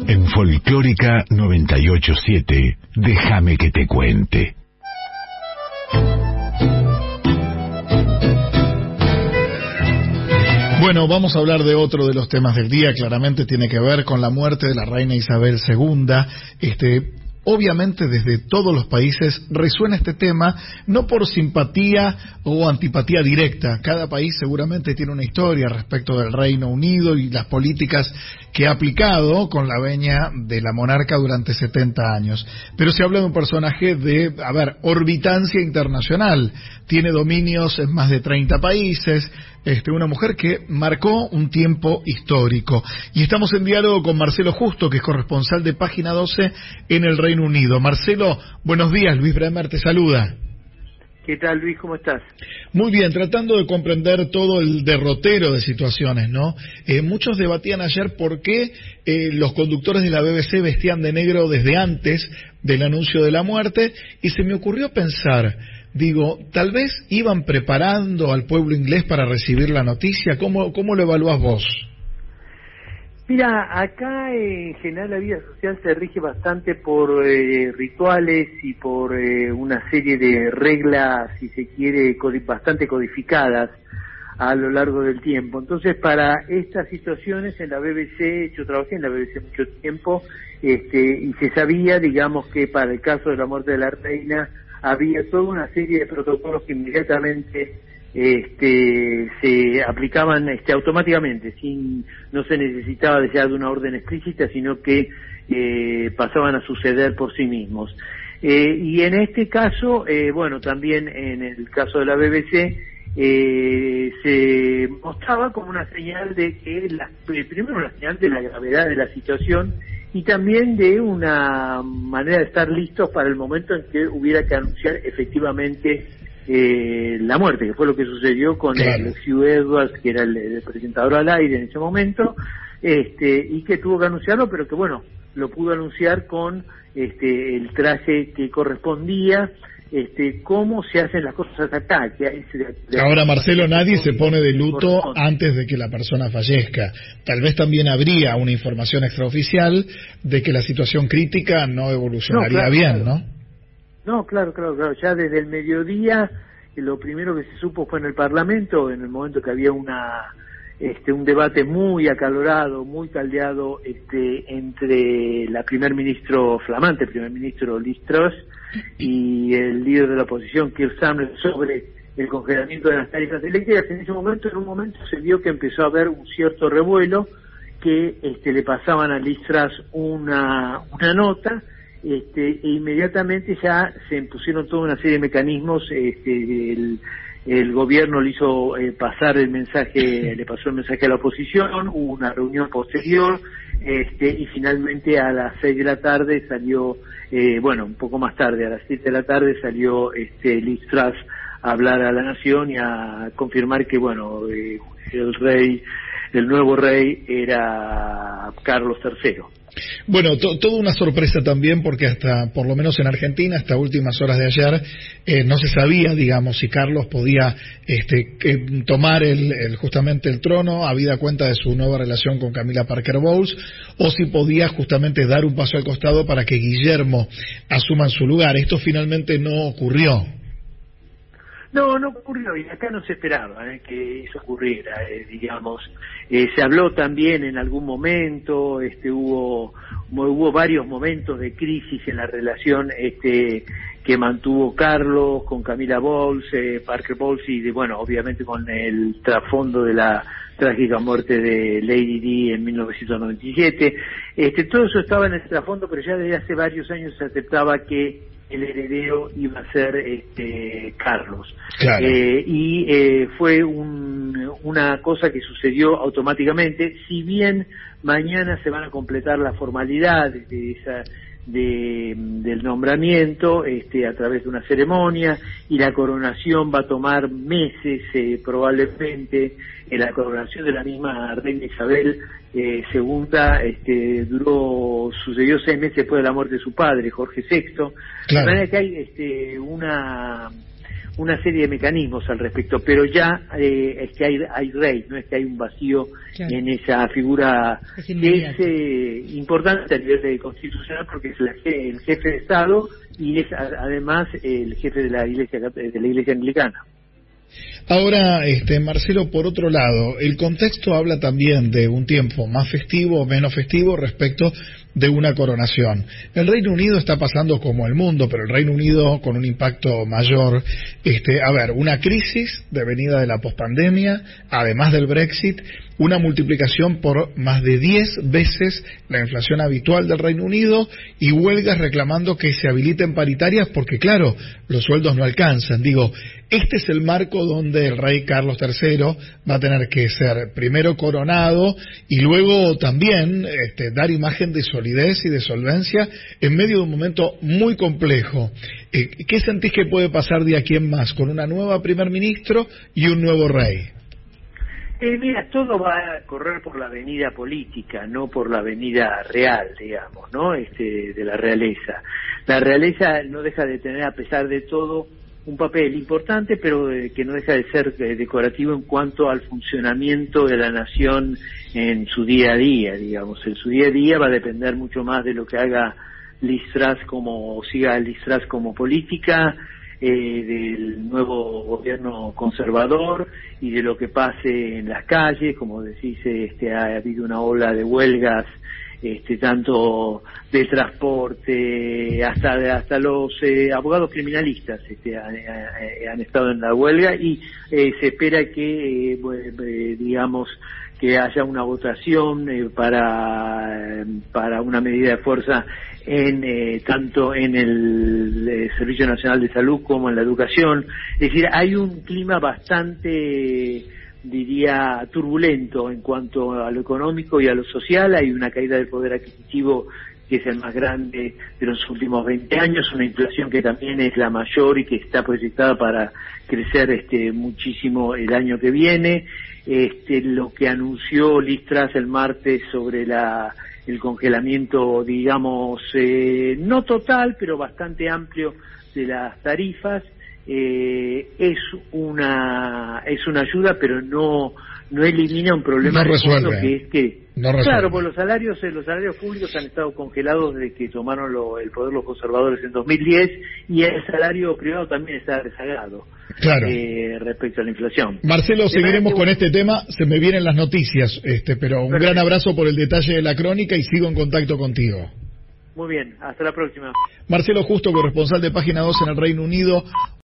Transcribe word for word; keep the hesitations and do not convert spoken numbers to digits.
En Folclórica noventa y ocho siete, déjame que te cuente. Bueno, vamos a hablar de otro de los temas del día. Claramente tiene que ver con la muerte de la reina Isabel segunda. Este, obviamente desde todos los países resuena este tema, no por simpatía o antipatía directa. Cada país seguramente tiene una historia respecto del Reino Unido y las políticas que ha aplicado con la venia de la monarca durante setenta años. Pero se habla de un personaje de, a ver, orbitancia internacional. Tiene dominios en más de treinta países. Este, una mujer que marcó un tiempo histórico. Y estamos en diálogo con Marcelo Justo, que es corresponsal de Página doce en el Reino Unido. Marcelo, buenos días. Luis Bremer te saluda. ¿Qué tal, Luis? ¿Cómo estás? Muy bien, tratando de comprender todo el derrotero de situaciones, ¿no? Eh, muchos debatían ayer por qué eh, los conductores de la B B C vestían de negro desde antes del anuncio de la muerte, y se me ocurrió pensar, digo, tal vez iban preparando al pueblo inglés para recibir la noticia. ¿Cómo, cómo lo evalúas vos? Mira, acá en general la vida social se rige bastante por eh, rituales y por eh, una serie de reglas, si se quiere, codi- bastante codificadas a lo largo del tiempo. Entonces, para estas situaciones en la B B C, yo trabajé en la B B C mucho tiempo, este, y se sabía, digamos, que para el caso de la muerte de la reina había toda una serie de protocolos que inmediatamente este se aplicaban este automáticamente, sin no se necesitaba ya de una orden explícita, sino que eh, pasaban a suceder por sí mismos. Eh, y en este caso, eh, bueno, también en el caso de la B B C, eh, se mostraba como una señal de que, la, primero una señal de la gravedad de la situación, y también de una manera de estar listos para el momento en que hubiera que anunciar efectivamente eh, la muerte, que fue lo que sucedió con claro. el Hugh Edwards, que era el, el presentador al aire en ese momento, este y que tuvo que anunciarlo, pero que bueno, lo pudo anunciar con este el traje que correspondía. Este, cómo se hacen las cosas acá. Que hay, de, Ahora, Marcelo, nadie se pone de luto antes de que la persona fallezca. Tal vez también habría una información extraoficial de que la situación crítica no evolucionaría no, claro, bien, claro. ¿no? No, claro, claro, claro. Ya desde el mediodía, lo primero que se supo fue en el Parlamento, en el momento que había una este un debate muy acalorado, muy caldeado este entre la primer ministro flamante, el primer ministro Liz Truss, y el líder de la oposición, Keir Starmer, sobre el congelamiento de las tarifas eléctricas. En ese momento, en un momento se vio que empezó a haber un cierto revuelo, que este, le pasaban a Liz Truss una, una nota, este, e inmediatamente ya se impusieron toda una serie de mecanismos. Este, el, el gobierno le hizo eh, pasar el mensaje, le pasó el mensaje a la oposición, hubo una reunión posterior, este, y finalmente a las seis de la tarde salió, eh, bueno, un poco más tarde, a las siete de la tarde salió este, Liz Truss a hablar a la nación y a confirmar que, bueno, eh, el rey, el nuevo rey era Carlos tercero. Bueno, to, toda una sorpresa también, porque hasta, por lo menos en Argentina, hasta últimas horas de ayer, eh, no se sabía, digamos, si Carlos podía este, eh, tomar el, el, justamente el trono, habida cuenta de su nueva relación con Camila Parker Bowles, o si podía justamente dar un paso al costado para que Guillermo asuma en su lugar. Esto finalmente no ocurrió. No, no ocurrió, y acá no se esperaba eh, que eso ocurriera, eh, digamos. Eh, se habló también en algún momento, este, hubo hubo varios momentos de crisis en la relación este, que mantuvo Carlos con Camila Bowles, eh, Parker Bowles, y de, bueno, obviamente con el trasfondo de la trágica muerte de Lady Di en mil novecientos noventa y siete. Este, todo eso estaba en el trasfondo, pero ya desde hace varios años se aceptaba que el heredero iba a ser este Carlos. Claro. Eh, y eh, fue un, una cosa que sucedió automáticamente, si bien mañana se van a completar las formalidades de esa de del nombramiento este a través de una ceremonia, y la coronación va a tomar meses eh, probablemente. En la coronación de la misma reina Isabel eh, segunda este duró sucedió seis meses después de la muerte de su padre, Jorge sexto. Claro. De manera que hay este una una serie de mecanismos al respecto, pero ya eh, es que hay, hay rey, no es que hay un vacío claro. en esa figura es que es eh, importante a nivel de constitucional porque es la, el jefe de Estado y es a, además el jefe de la iglesia de la iglesia anglicana. Ahora, este Marcelo, por otro lado, el contexto habla también de un tiempo más festivo o menos festivo respecto de una coronación. El Reino Unido está pasando como el mundo, pero el Reino Unido con un impacto mayor. Este, a ver, una crisis devenida de la pospandemia, además del Brexit, una multiplicación por más de diez veces la inflación habitual del Reino Unido y huelgas reclamando que se habiliten paritarias porque, claro, los sueldos no alcanzan. Digo, este es el marco donde el rey Carlos tercero va a tener que ser primero coronado y luego también este, dar imagen de solidez y de solvencia en medio de un momento muy complejo. Eh, ¿Qué sentís que puede pasar de aquí en más con una nueva primer ministro y un nuevo rey? Eh, mira, todo va a correr por la avenida política, no por la avenida real, digamos, ¿no? Este, de la realeza. La realeza no deja de tener, a pesar de todo, un papel importante, pero eh, que no deja de ser eh, decorativo en cuanto al funcionamiento de la nación en su día a día, digamos. En su día a día va a depender mucho más de lo que haga Liz Truss como, o siga Liz Truss como política, Eh, del nuevo gobierno conservador y de lo que pase en las calles, como decís, este, ha habido una ola de huelgas, este, tanto de transporte hasta hasta los eh, abogados criminalistas este, han, han estado en la huelga y eh, se espera que, eh, eh, digamos, que haya una votación eh, para para una medida de fuerza en eh, tanto en el eh, Servicio Nacional de Salud como en la educación. Es decir, hay un clima bastante, diría, turbulento en cuanto a lo económico y a lo social. Hay una caída del poder adquisitivo que es el más grande de los últimos veinte años, una inflación que también es la mayor y que está proyectada para crecer este muchísimo el año que viene. Este, lo que anunció Liz Truss el martes sobre la el congelamiento, digamos, eh, no total, pero bastante amplio de las tarifas, eh, es una es una ayuda, pero no no elimina un problema no resuelve, que es que no claro, pues los salarios los salarios públicos han estado congelados desde que tomaron lo, el poder los conservadores en dos mil diez y el salario privado también está rezagado. Claro. Eh, respecto a la inflación. Marcelo, de seguiremos con este tema, se me vienen las noticias, este, pero un Perfecto. gran abrazo por el detalle de la crónica y sigo en contacto contigo. Muy bien, hasta la próxima. Marcelo Justo, corresponsal de Página dos en el Reino Unido.